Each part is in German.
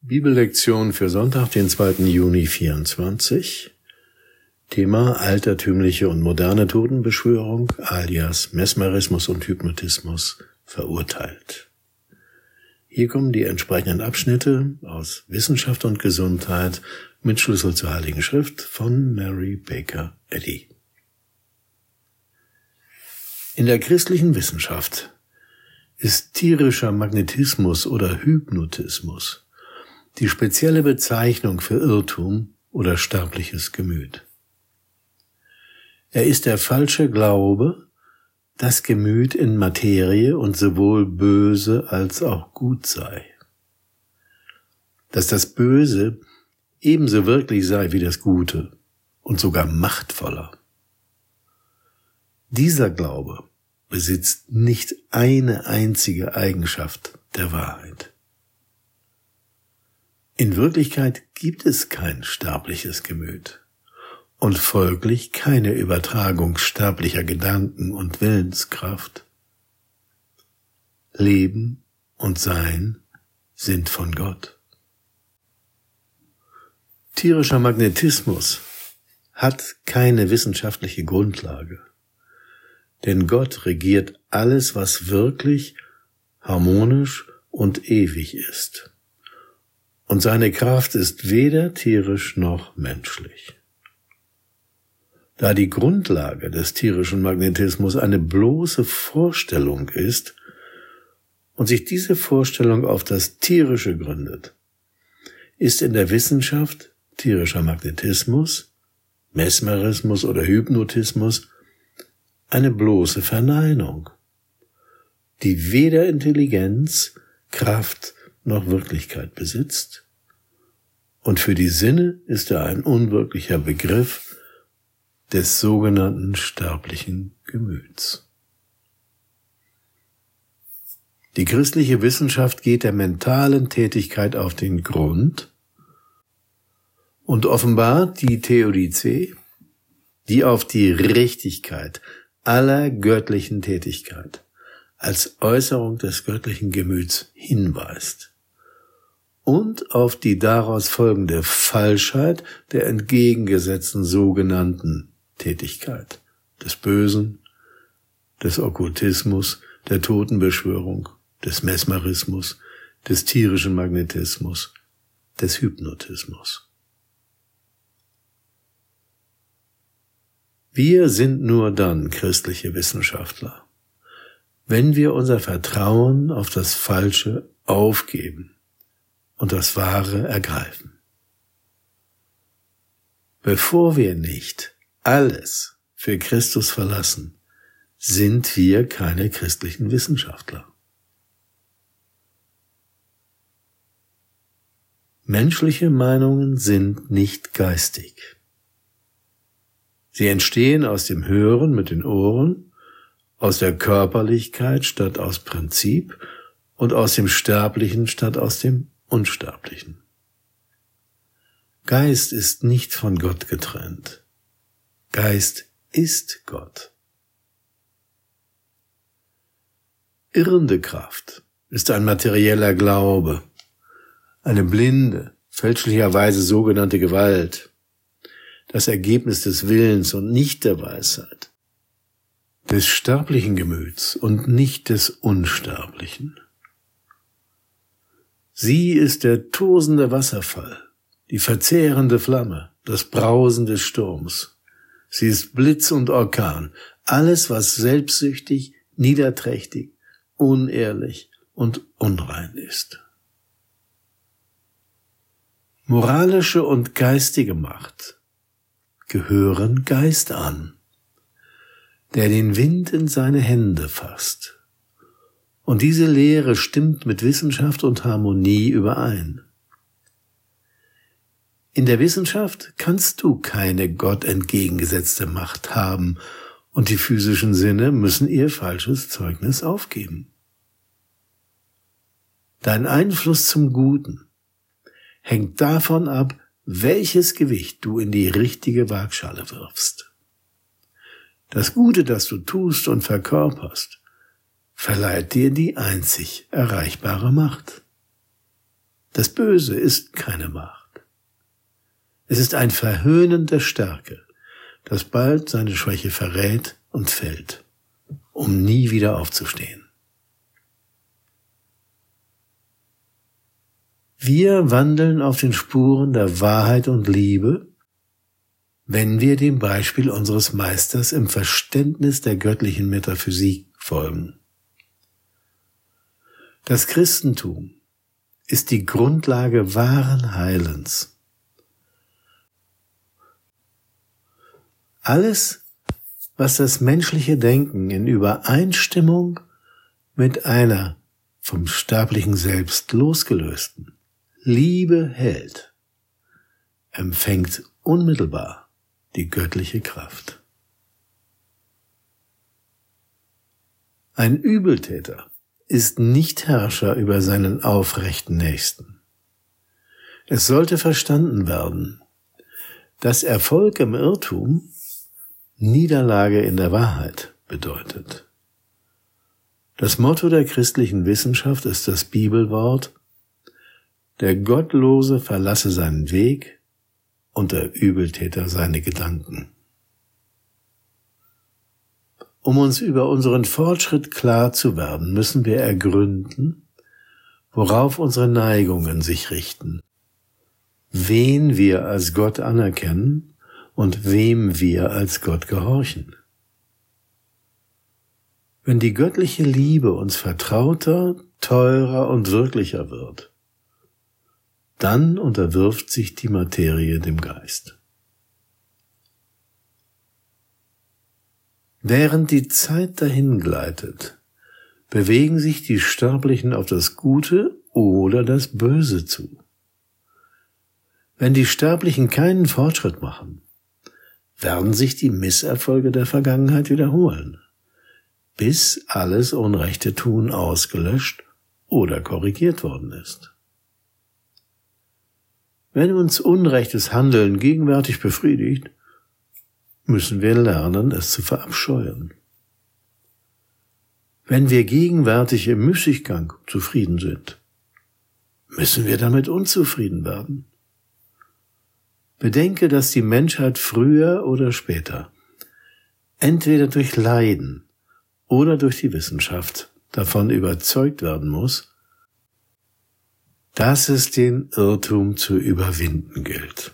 Bibellektion für Sonntag, den 2. Juni 24. Thema altertümliche und moderne Totenbeschwörung alias Mesmerismus und Hypnotismus verurteilt. Hier kommen die entsprechenden Abschnitte aus Wissenschaft und Gesundheit mit Schlüssel zur Heiligen Schrift von Mary Baker Eddy. In der christlichen Wissenschaft ist tierischer Magnetismus oder Hypnotismus die spezielle Bezeichnung für Irrtum oder sterbliches Gemüt. Er ist der falsche Glaube, dass Gemüt in Materie und sowohl böse als auch gut sei. Dass das Böse ebenso wirklich sei wie das Gute und sogar machtvoller. Dieser Glaube besitzt nicht eine einzige Eigenschaft der Wahrheit. In Wirklichkeit gibt es kein sterbliches Gemüt und folglich keine Übertragung sterblicher Gedanken und Willenskraft. Leben und Sein sind von Gott. Tierischer Magnetismus hat keine wissenschaftliche Grundlage, denn Gott regiert alles, was wirklich, harmonisch und ewig ist. Und seine Kraft ist weder tierisch noch menschlich. Da die Grundlage des tierischen Magnetismus eine bloße Vorstellung ist und sich diese Vorstellung auf das Tierische gründet, ist in der Wissenschaft tierischer Magnetismus, Mesmerismus oder Hypnotismus eine bloße Verneinung, die weder Intelligenz, Kraft noch Wirklichkeit besitzt, und für die Sinne ist er ein unwirklicher Begriff des sogenannten sterblichen Gemüts. Die christliche Wissenschaft geht der mentalen Tätigkeit auf den Grund und offenbart die Theodizee, die auf die Richtigkeit aller göttlichen Tätigkeit als Äußerung des göttlichen Gemüts hinweist und auf die daraus folgende Falschheit der entgegengesetzten sogenannten Tätigkeit des Bösen, des Okkultismus, der Totenbeschwörung, des Mesmerismus, des tierischen Magnetismus, des Hypnotismus. Wir sind nur dann christliche Wissenschaftler, wenn wir unser Vertrauen auf das Falsche aufgeben und das Wahre ergreifen. Bevor wir nicht alles für Christus verlassen, sind wir keine christlichen Wissenschaftler. Menschliche Meinungen sind nicht geistig. Sie entstehen aus dem Hören mit den Ohren, aus der Körperlichkeit statt aus Prinzip und aus dem Sterblichen statt aus dem Unsterblichen. Geist ist nicht von Gott getrennt. Geist ist Gott. Irrende Kraft ist ein materieller Glaube, eine blinde, fälschlicherweise sogenannte Gewalt, das Ergebnis des Willens und nicht der Weisheit, des sterblichen Gemüts und nicht des Unsterblichen. Sie ist der tosende Wasserfall, die verzehrende Flamme, das Brausen des Sturms. Sie ist Blitz und Orkan, alles, was selbstsüchtig, niederträchtig, unehrlich und unrein ist. Moralische und geistige Macht gehören Geist an, der den Wind in seine Hände fasst. Und diese Lehre stimmt mit Wissenschaft und Harmonie überein. In der Wissenschaft kannst du keine Gott entgegengesetzte Macht haben und die physischen Sinne müssen ihr falsches Zeugnis aufgeben. Dein Einfluss zum Guten hängt davon ab, welches Gewicht du in die richtige Waagschale wirfst. Das Gute, das du tust und verkörperst, verleiht dir die einzig erreichbare Macht. Das Böse ist keine Macht. Es ist ein Verhöhnen der Stärke, das bald seine Schwäche verrät und fällt, um nie wieder aufzustehen. Wir wandeln auf den Spuren der Wahrheit und Liebe, wenn wir dem Beispiel unseres Meisters im Verständnis der göttlichen Metaphysik folgen. Das Christentum ist die Grundlage wahren Heilens. Alles, was das menschliche Denken in Übereinstimmung mit einer vom sterblichen Selbst losgelösten Liebe hält, empfängt unmittelbar die göttliche Kraft. Ein Übeltäter ist nicht Herrscher über seinen aufrechten Nächsten. Es sollte verstanden werden, dass Erfolg im Irrtum Niederlage in der Wahrheit bedeutet. Das Motto der christlichen Wissenschaft ist das Bibelwort: Der Gottlose verlasse seinen Weg und der Übeltäter seine Gedanken. Um uns über unseren Fortschritt klar zu werden, müssen wir ergründen, worauf unsere Neigungen sich richten, wen wir als Gott anerkennen und wem wir als Gott gehorchen. Wenn die göttliche Liebe uns vertrauter, teurer und wirklicher wird, dann unterwirft sich die Materie dem Geist. Während die Zeit dahingleitet, bewegen sich die Sterblichen auf das Gute oder das Böse zu. Wenn die Sterblichen keinen Fortschritt machen, werden sich die Misserfolge der Vergangenheit wiederholen, bis alles unrechte Tun ausgelöscht oder korrigiert worden ist. Wenn uns unrechtes Handeln gegenwärtig befriedigt, müssen wir lernen, es zu verabscheuen. Wenn wir gegenwärtig im Müßiggang zufrieden sind, müssen wir damit unzufrieden werden. Bedenke, dass die Menschheit früher oder später, entweder durch Leiden oder durch die Wissenschaft, davon überzeugt werden muss, dass es den Irrtum zu überwinden gilt.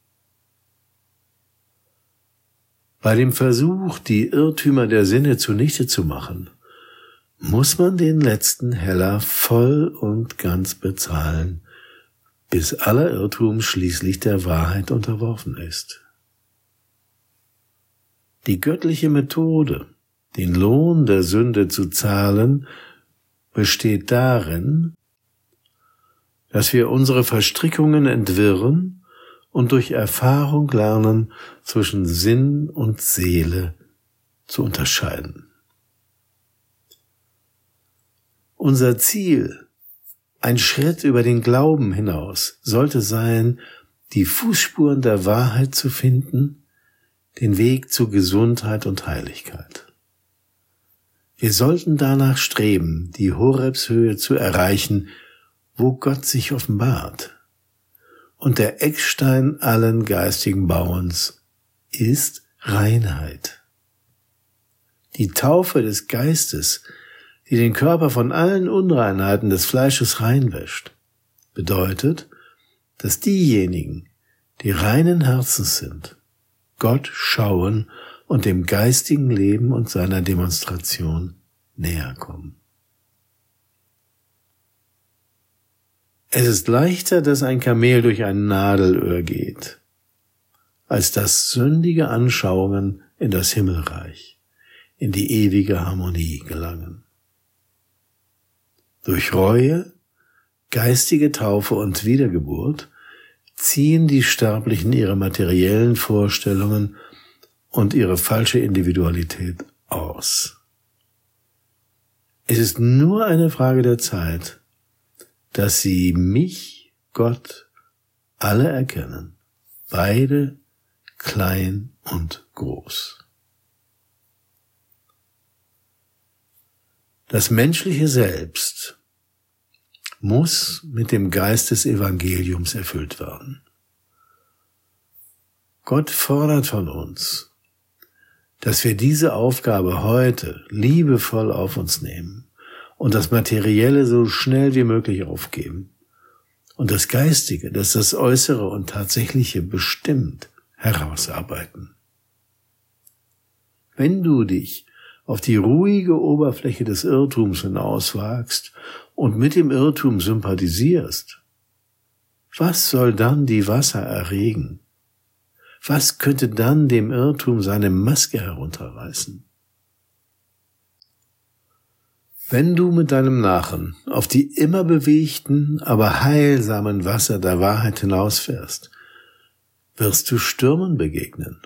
Bei dem Versuch, die Irrtümer der Sinne zunichte zu machen, muss man den letzten Heller voll und ganz bezahlen, bis aller Irrtum schließlich der Wahrheit unterworfen ist. Die göttliche Methode, den Lohn der Sünde zu zahlen, besteht darin, dass wir unsere Verstrickungen entwirren und durch Erfahrung lernen, zwischen Sinn und Seele zu unterscheiden. Unser Ziel, ein Schritt über den Glauben hinaus, sollte sein, die Fußspuren der Wahrheit zu finden, den Weg zu Gesundheit und Heiligkeit. Wir sollten danach streben, die Horebshöhe zu erreichen, wo Gott sich offenbart. Und der Eckstein allen geistigen Bauens ist Reinheit. Die Taufe des Geistes, die den Körper von allen Unreinheiten des Fleisches reinwäscht, bedeutet, dass diejenigen, die reinen Herzens sind, Gott schauen und dem geistigen Leben und seiner Demonstration näher kommen. Es ist leichter, dass ein Kamel durch ein Nadelöhr geht, als dass sündige Anschauungen in das Himmelreich, in die ewige Harmonie gelangen. Durch Reue, geistige Taufe und Wiedergeburt ziehen die Sterblichen ihre materiellen Vorstellungen und ihre falsche Individualität aus. Es ist nur eine Frage der Zeit, dass sie mich, Gott, alle erkennen, beide, klein und groß. Das menschliche Selbst muss mit dem Geist des Evangeliums erfüllt werden. Gott fordert von uns, dass wir diese Aufgabe heute liebevoll auf uns nehmen und das Materielle so schnell wie möglich aufgeben und das Geistige, das das Äußere und Tatsächliche bestimmt, herausarbeiten. Wenn du dich auf die ruhige Oberfläche des Irrtums hinauswagst und mit dem Irrtum sympathisierst, was soll dann die Wasser erregen? Was könnte dann dem Irrtum seine Maske herunterreißen? Wenn du mit deinem Narren auf die immer bewegten, aber heilsamen Wasser der Wahrheit hinausfährst, wirst du Stürmen begegnen.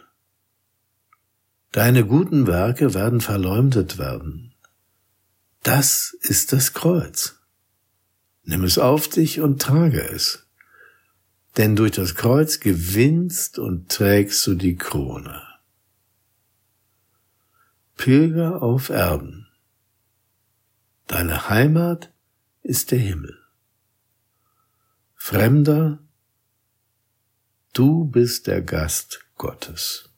Deine guten Werke werden verleumdet werden. Das ist das Kreuz. Nimm es auf dich und trage es. Denn durch das Kreuz gewinnst und trägst du die Krone. Pilger auf Erden. Deine Heimat ist der Himmel. Fremder, du bist der Gast Gottes.